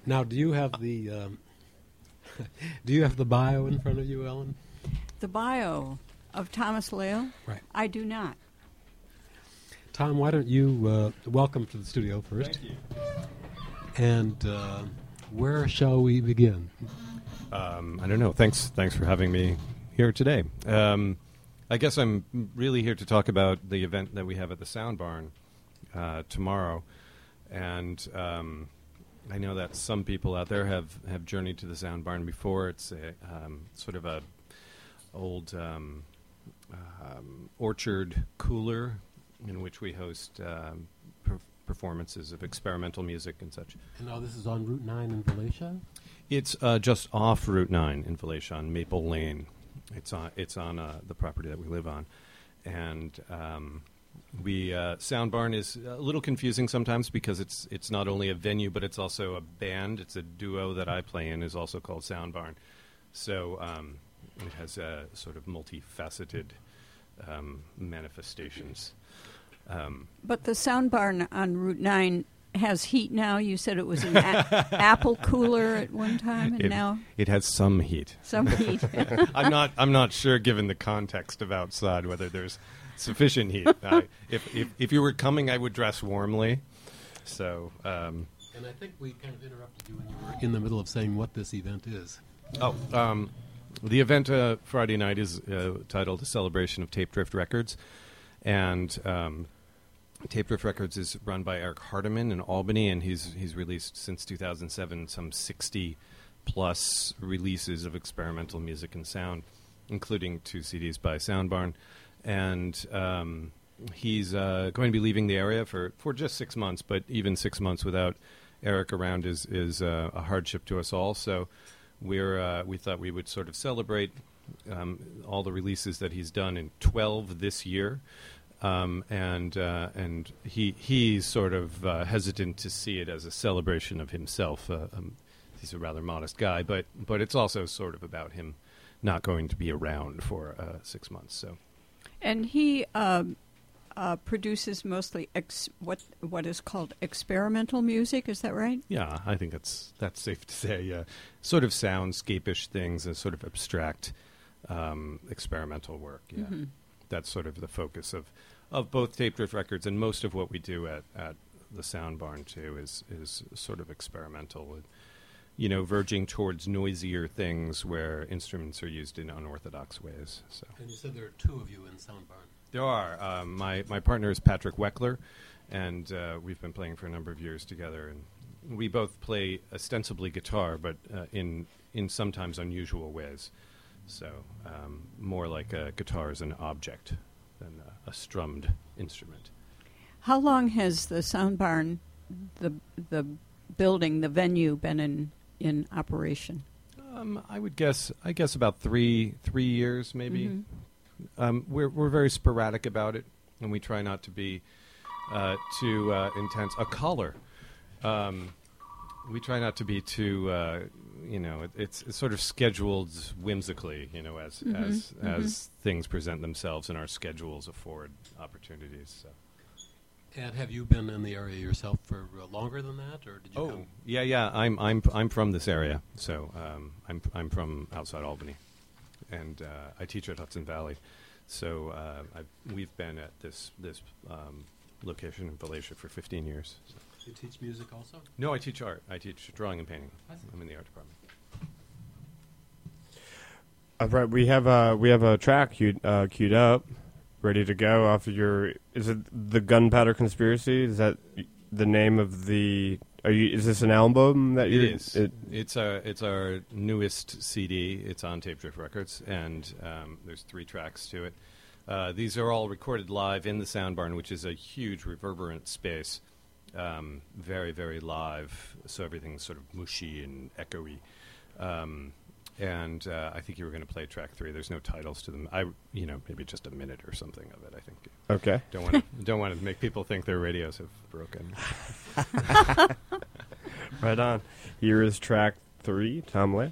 Now, do you have the do you have the bio in front of you, Ellen? The bio of Thomas Lail? Right. I do not. Tom, why don't you welcome to the studio first? Thank you. And where shall we begin? I don't know. Thanks for having me here today. I guess I'm really here to talk about the event that we have at the Sound Barn tomorrow. And I know that some people out there have journeyed to the Sound Barn before. It's a sort of a old orchard cooler in which we host performances of experimental music and such. And now this is on Route 9 in Valatia? It's just off Route 9 in Valatia on Maple Lane. It's on the property that we live on. And Sound Barn is a little confusing sometimes because it's not only a venue, but it's also a band. It's a duo that I play in is also called Sound Barn. So it has sort of multifaceted manifestations. But the Sound Barn on Route 9 has heat now. You said it was an apple cooler at one time, and now it has some heat. Some heat. I'm not sure, given the context of outside, whether there's sufficient heat. If you were coming, I would dress warmly. So. And I think we kind of interrupted you when you were in the middle of saying what this event is. The event Friday night is titled "A Celebration of Tape Drift Records," and Tape Drift Records is run by Eric Hardiman in Albany, and he's released since 2007 some 60 plus releases of experimental music and sound, including 2 CDs by Sound Barn. And he's going to be leaving the area for just 6 months, but even 6 months without Eric around is a hardship to us all. So we thought we would sort of celebrate all the releases that he's done in 12 this year. And he's sort of hesitant to see it as a celebration of himself. He's a rather modest guy, but it's also sort of about him not going to be around for 6 months. So, and he produces mostly what is called experimental music. Is that right? Yeah, I think that's safe to say. Sort of soundscape-ish things and sort of abstract experimental work. Yeah. Mm-hmm. That's sort of the focus of both Tape Drift Records, and most of what we do at the Sound Barn too is sort of experimental, verging towards noisier things where instruments are used in unorthodox ways. So. And you said there are 2 of you in Sound Barn. There are. My partner is Patrick Weckler, and we've been playing for a number of years together, and we both play ostensibly guitar, but in sometimes unusual ways. So more like a guitar as an object than a strummed instrument. How long has the Sound Barn, the building, the venue, been in operation? I guess about three years maybe. Mm-hmm. We're very sporadic about it, and we try not to be too intense. A color. We try not to be too, it's sort of scheduled whimsically, as things present themselves and our schedules afford opportunities. So. And have you been in the area yourself for longer than that, or did you? Oh, yeah. I'm from this area, so I'm from outside Albany, and I teach at Hudson Valley. So we've been at this location in Valatia for 15 years. So. You teach music also? No, I teach art. I teach drawing and painting. I'm in the art department. Right, we have a track queued up, ready to go off of your. Is it the Gunpowder Conspiracy? Is that the name of the? Is this an album that you? It is. It's our newest CD. It's on Tape Drift Records, and there's 3 tracks to it. These are all recorded live in the Sound Barn, which is a huge reverberant space. Very, very live, so everything's sort of mushy and echoey. And I think you were going to play track 3. There's no titles to them. Maybe just a minute or something of it, I think. Okay. Don't want to make people think their radios have broken. Right on. Here is track 3, Tom Lail.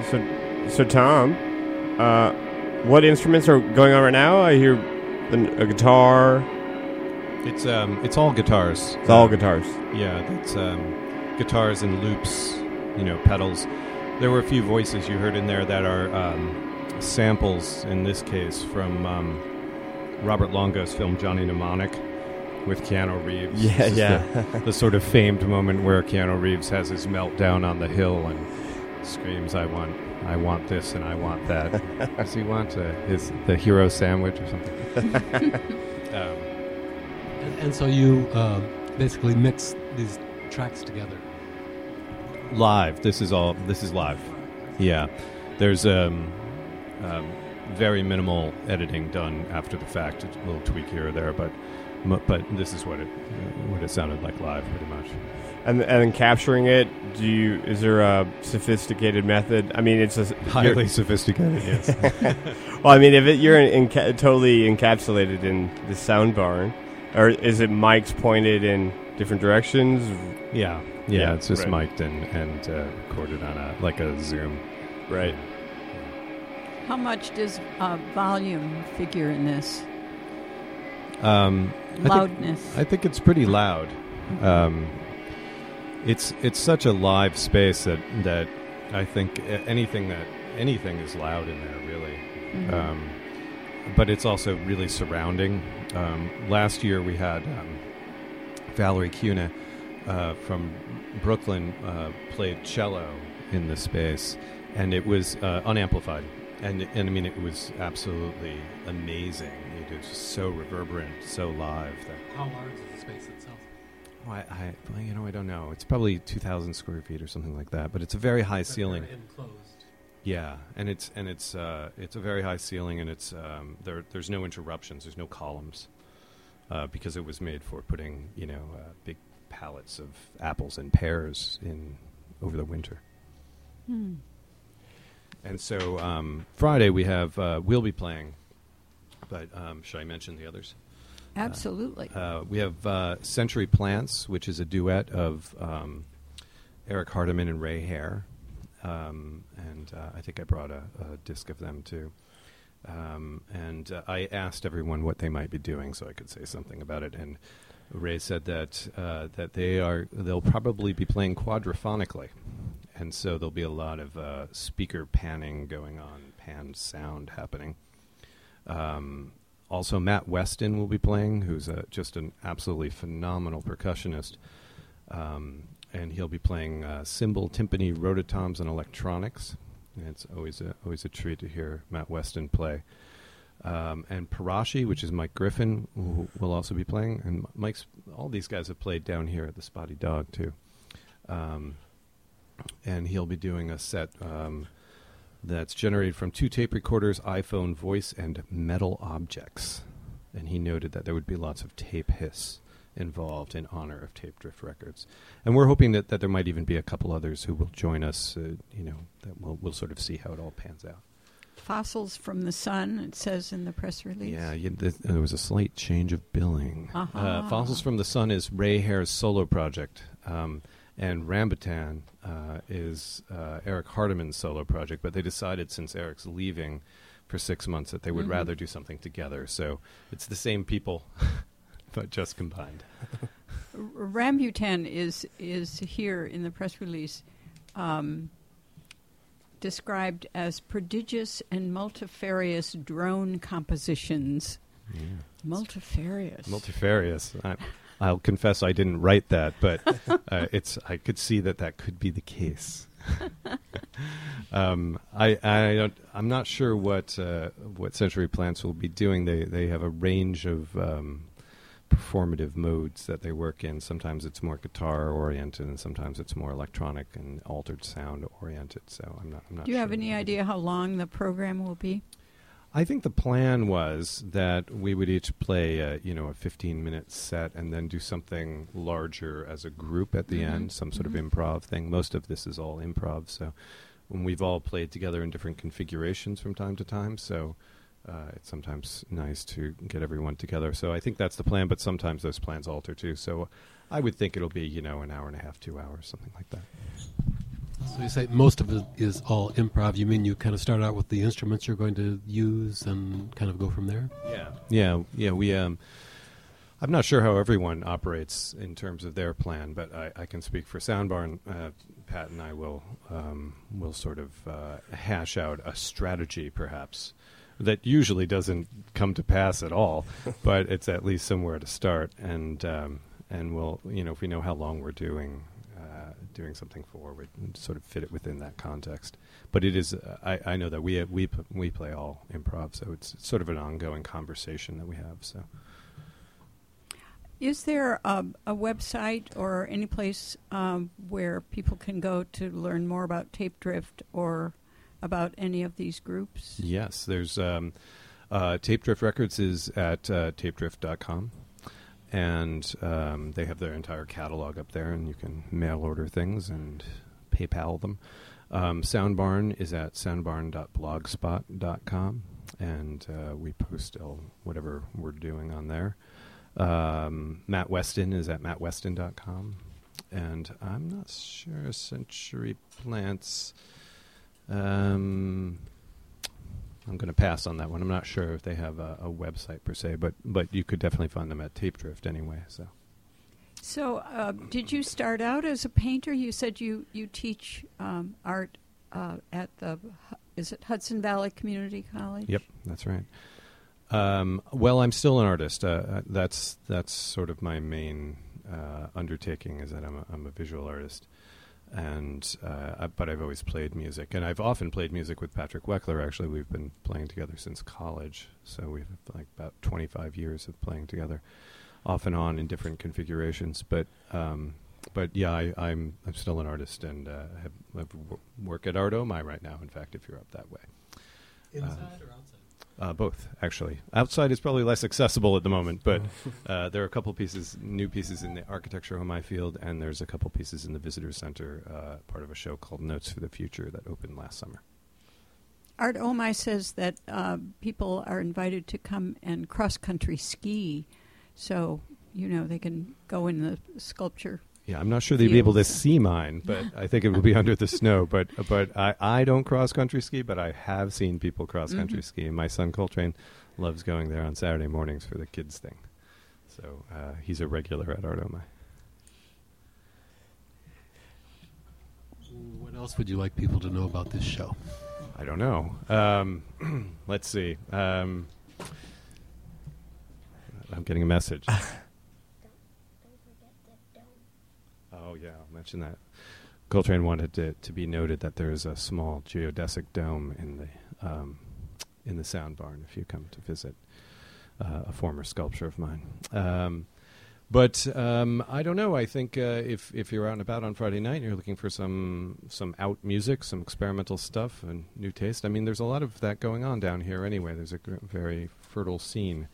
So Tom, what instruments are going on right now? I hear a guitar. It's all guitars. It's all guitars. Yeah, it's guitars and loops, pedals. There were a few voices you heard in there that are samples, in this case, from Robert Longo's film Johnny Mnemonic with Keanu Reeves. Yeah. The sort of famed moment where Keanu Reeves has his meltdown on the hill and screams, I want this and I want that. Does he want the hero sandwich or something? And so you basically mix these tracks together. Live. This is live. Yeah. There's very minimal editing done after the fact. A little tweak here or there, but this is what it sounded like live, pretty much. And capturing it, is there a sophisticated method? I mean, it's highly sophisticated. Yes. Well, I mean, if you're totally encapsulated in the sound barn, or is it mics pointed in different directions? Yeah. It's just mic'd and recorded on a Zoom. Right. How much does volume figure in this? Loudness. I think it's pretty loud. It's such a live space that I think anything is loud in there, really. Mm-hmm. But it's also really surrounding. Last year we had Valerie Cuna from Brooklyn played cello in the space, and it was unamplified. And I mean, it was absolutely amazing. It was so reverberant, so live. How large is the space itself? Well, I don't know. It's probably 2,000 square feet or something like that. But it's a very high ceiling. Enclosed. Yeah, and it's a very high ceiling, and it's there's no interruptions. There's no columns because it was made for putting big pallets of apples and pears in over the winter. Hmm. And so Friday we'll be playing, but should I mention the others? Absolutely. We have Century Plants, which is a duet of Eric Hardiman and Ray Hare, and I think I brought a disc of them too. And I asked everyone what they might be doing so I could say something about it, and Ray said that they'll probably be playing quadrophonically. And so there'll be a lot of speaker panning going on, panned sound happening. Also, Matt Weston will be playing, who's just an absolutely phenomenal percussionist. And he'll be playing cymbal, timpani, rototoms, and electronics. And it's always a treat to hear Matt Weston play. And Parashi, which is Mike Griffin, who will also be playing. And all these guys have played down here at the Spotty Dog, too. And he'll be doing a set that's generated from 2 tape recorders, iPhone voice, and metal objects. And he noted that there would be lots of tape hiss involved in honor of Tape Drift Records. And we're hoping that there might even be a couple others who will join us, that we'll sort of see how it all pans out. Fossils from the Sun, it says in the press release. Yeah, there was a slight change of billing. Uh-huh. Fossils from the Sun is Ray Hare's solo project. And Rambutan is Eric Hardiman's solo project, but they decided since Eric's leaving for 6 months that they would rather do something together. So it's the same people, but just combined. Rambutan is here in the press release described as prodigious and multifarious drone compositions. Yeah. Multifarious. I'll confess I didn't write that, but I could see that could be the case. I'm not sure what Century Plants will be doing. They have a range of performative modes that they work in. Sometimes it's more guitar oriented, and sometimes it's more electronic and altered sound oriented. So I'm not. Do you have sure any idea how long the program will be? I think the plan was that we would each play a 15-minute set and then do something larger as a group at the end, some sort of improv thing. Most of this is all improv, so when we've all played together in different configurations from time to time, so it's sometimes nice to get everyone together. So I think that's the plan, but sometimes those plans alter too. So I would think it'll be, an hour and a half, 2 hours, something like that. So you say most of it is all improv. You mean you kind of start out with the instruments you're going to use and kind of go from there? Yeah. We. I'm not sure how everyone operates in terms of their plan, but I can speak for Soundbarn. Pat and I will sort of hash out a strategy, perhaps, that usually doesn't come to pass at all, but it's at least somewhere to start. And we'll, if we know how long we're doing something for, we sort of fit it within that context. But it is, I know that we play all improv, so it's sort of an ongoing conversation that we have. So. Is there a website or any place where people can go to learn more about Tape Drift or about any of these groups? Yes, there's Tape Drift Records is at tapedrift.com, and they have their entire catalog up there, and you can mail order things and PayPal them. Soundbarn is at soundbarn.blogspot.com, and we post whatever we're doing on there. Matt Weston is at mattweston.com, and I'm not sure Century Plants. I'm going to pass on that one. I'm not sure if they have a website per se, but you could definitely find them at Tape Drift anyway. So, did you start out as a painter? You said you teach art at is it Hudson Valley Community College? Yep, that's right. Well, I'm still an artist. That's sort of my main undertaking, is that I'm a visual artist, and but I've always played music, and I've often played music with Patrick Weckler. Actually, we've been playing together since college, so we've about 25 years of playing together, off and on in different configurations. But yeah, I'm still an artist, and I work at Art OMI right now. In fact, if you're up that way. Inside or outside? Both, actually. Outside is probably less accessible at the moment, but there are a couple new pieces in the Architecture OMI field, and there's a couple pieces in the Visitor Center, part of a show called Notes for the Future that opened last summer. Art OMI says that people are invited to come and cross-country ski, so, they can go in the sculpture. Yeah, I'm not sure they'd be able to see mine, but I think it would be under the snow. But I don't cross-country ski, but I have seen people cross-country ski. And my son Coltrane loves going there on Saturday mornings for the kids thing. So he's a regular at Art OMI. What else would you like people to know about this show? I don't know. Let's see. I'm getting a message. Oh, yeah, I'll mention that. Coltrane wanted to be noted that there is a small geodesic dome in the Soundbarn if you come to visit, a former sculpture of mine. But I don't know. I think if you're out and about on Friday night and you're looking for some out music, some experimental stuff, and new taste, I mean, there's a lot of that going on down here anyway. There's a very fertile scene.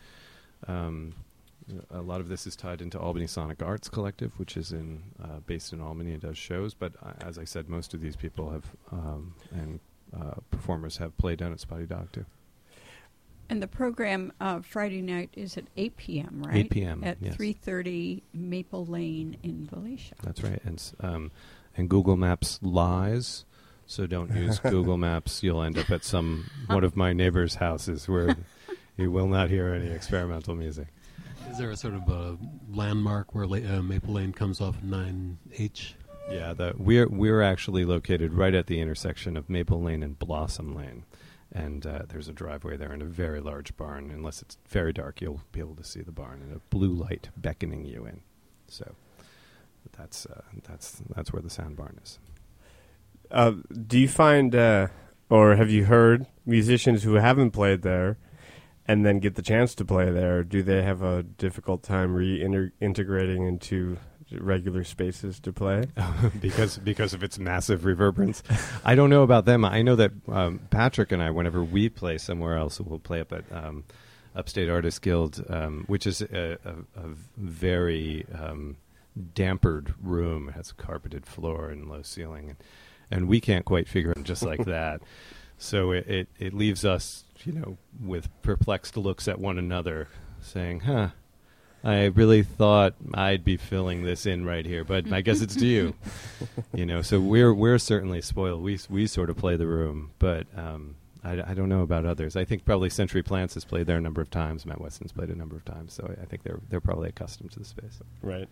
A lot of this is tied into Albany Sonic Arts Collective, which is based in Albany and does shows. But as I said, most of these people have and performers have played down at Spotty Dog too. And the program Friday night is at 8 p.m., right? 8 p.m. At yes. 330 Maple Lane in Volusia. That's right. And Google Maps lies, so don't use Google Maps. You'll end up at one of my neighbors' houses where you will not hear any experimental music. Is there a sort of a landmark where Maple Lane comes off 9H? Yeah, we're actually located right at the intersection of Maple Lane and Blossom Lane. And there's a driveway there and a very large barn. Unless it's very dark, you'll be able to see the barn and a blue light beckoning you in. So that's where the Soundbarn is. Do you find, or have you heard musicians who haven't played there and then get the chance to play there? Do they have a difficult time reintegrating into regular spaces to play? because of its massive reverberance. I don't know about them. I know that Patrick and I, whenever we play somewhere else, we'll play up at Upstate Artists Guild, which is a very dampered room. It has a carpeted floor and low ceiling, and we can't quite figure it just like that. So it leaves us, with perplexed looks at one another, saying, I really thought I'd be filling this in right here, but I guess it's to you. So we're certainly spoiled. We sort of play the room, but I don't know about others. I think probably Century Plants has played there a number of times. Matt Weston's played a number of times, so I think they're probably accustomed to the space. Right.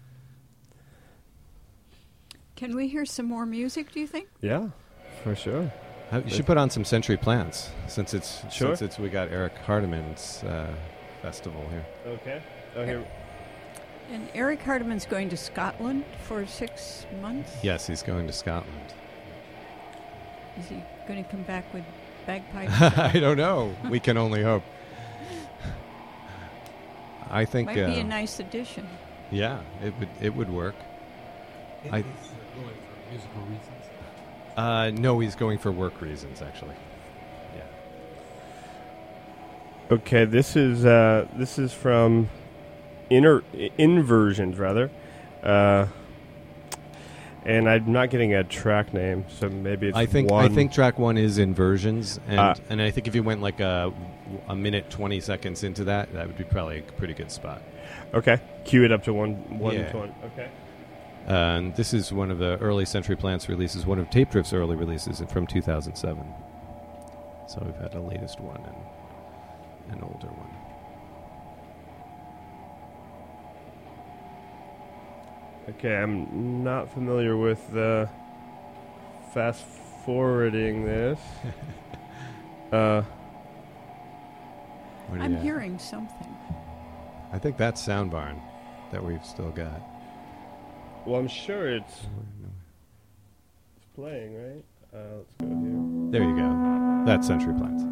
Can we hear some more music, do you think? Yeah, for sure. You should put on some Century Plants since Sure. we got Eric Hardiman's festival here. Okay. Oh, here. And Eric Hardiman's going to Scotland for 6 months? Yes, he's going to Scotland. Is he going to come back with bagpipes? I don't know. We can only hope. I think Might be a nice addition. Yeah, it would work. He's going for musical reasons. No, he's going for work reasons, actually. Yeah. Okay, this is from Inversions, rather. And I'm not getting a track name, so maybe it's I think track 1 is Inversions, and I think if you went like a minute 20 seconds into that would be probably a pretty good spot. Okay, cue it up to one Yeah. 20. Okay. And this is one of the early Century Plants releases, one of Tape Drift's early releases from 2007. So we've had a latest one and an older one. Okay, I'm not familiar with fast forwarding this. What do you I'm have? hearing something. I think that's Soundbarn that we've still got. Well, I'm sure it's playing, right? Let's go here. There you go. That's Century Plants.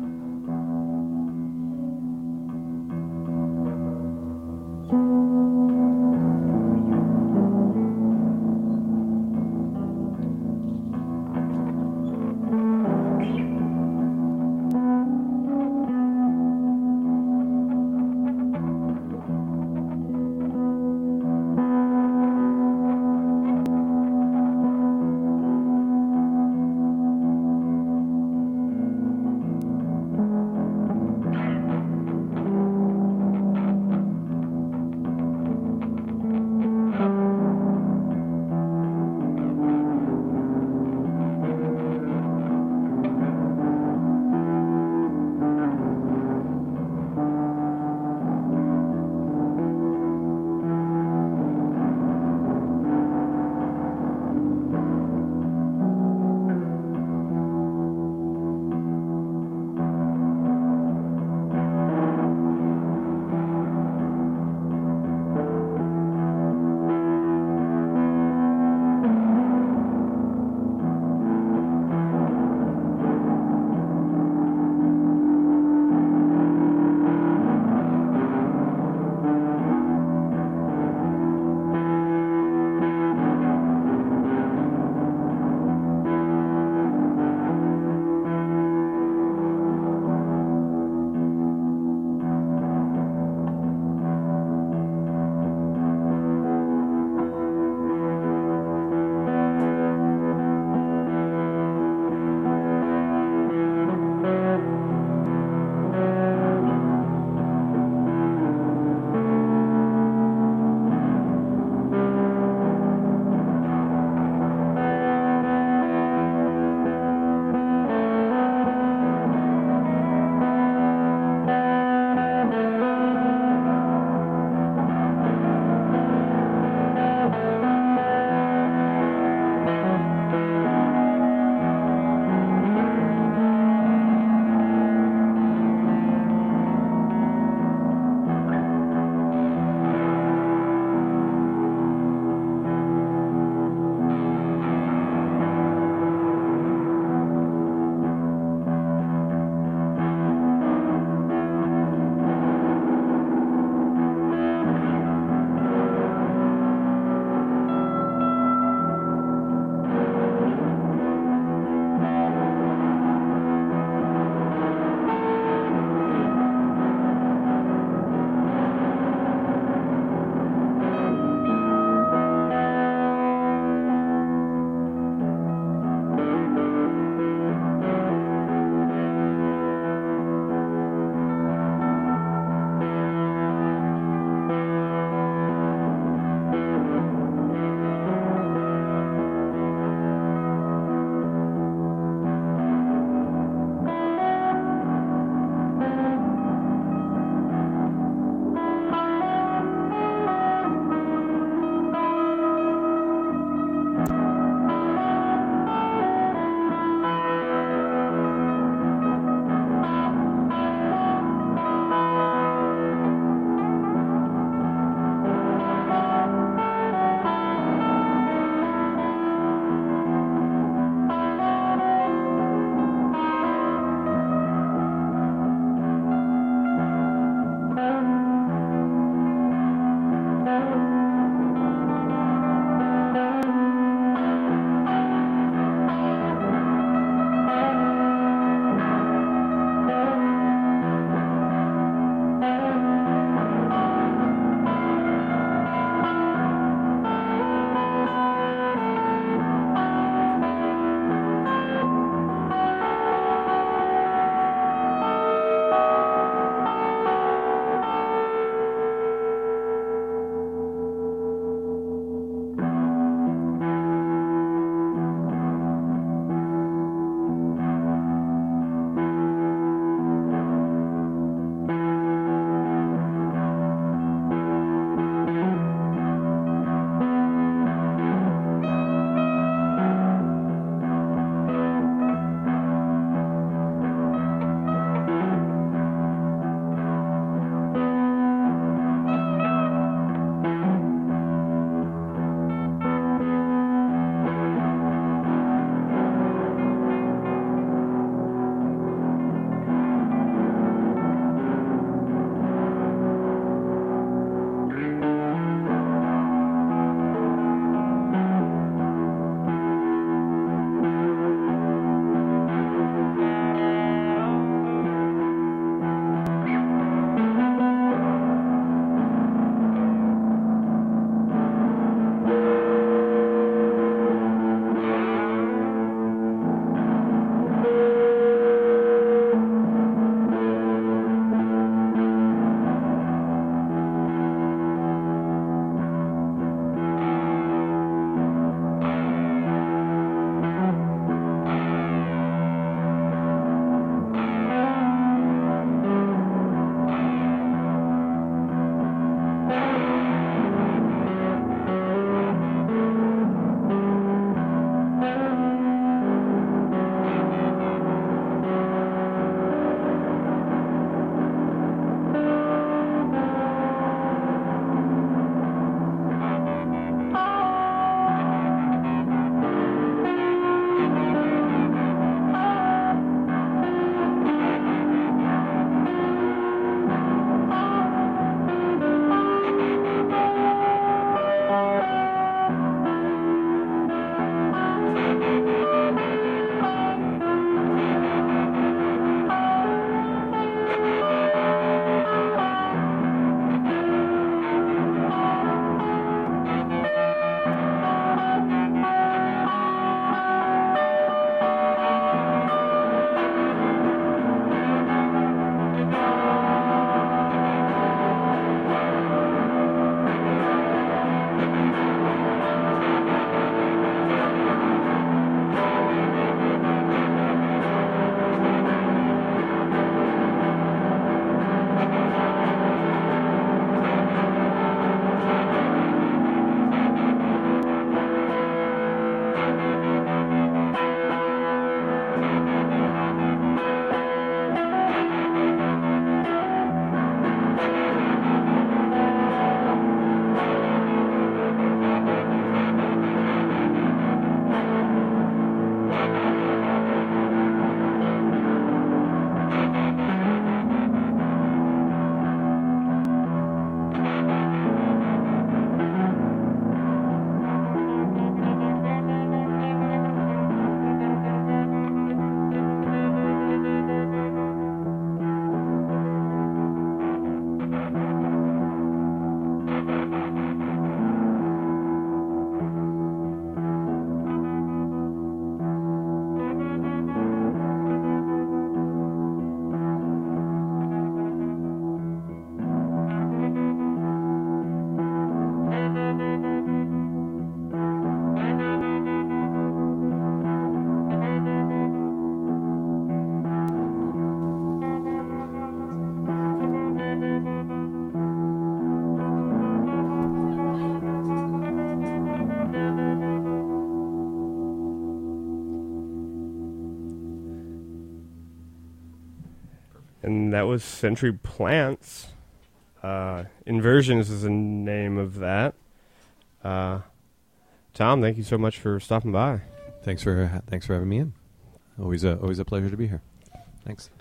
And that was Century Plants. Inversions is the name of that. Tom, thank you so much for stopping by. Thanks for having me in. Always a pleasure to be here. Thanks.